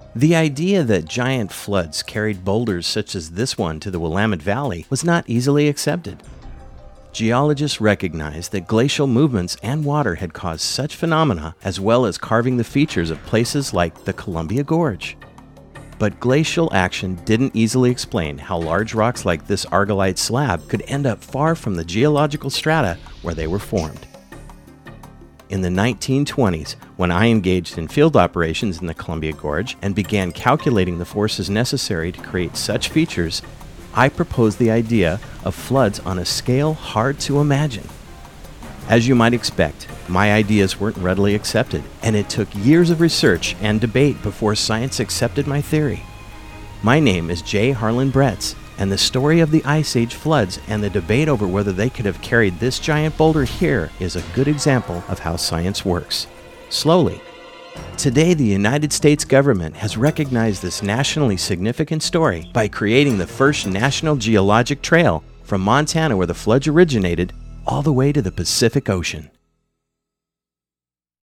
The idea that giant floods carried boulders such as this one to the Willamette Valley was not easily accepted. Geologists recognized that glacial movements and water had caused such phenomena, as well as carving the features of places like the Columbia Gorge. But glacial action didn't easily explain how large rocks like this argillite slab could end up far from the geological strata where they were formed. In the 1920s, when I engaged in field operations in the Columbia Gorge and began calculating the forces necessary to create such features, I proposed the idea of floods on a scale hard to imagine. As you might expect, my ideas weren't readily accepted, and it took years of research and debate before science accepted my theory. My name is J. Harlan Bretz, and the story of the Ice Age floods and the debate over whether they could have carried this giant boulder here is a good example of how science works. Slowly. Today, the United States government has recognized this nationally significant story by creating the first National Geologic Trail from Montana, where the floods originated, all the way to the Pacific Ocean.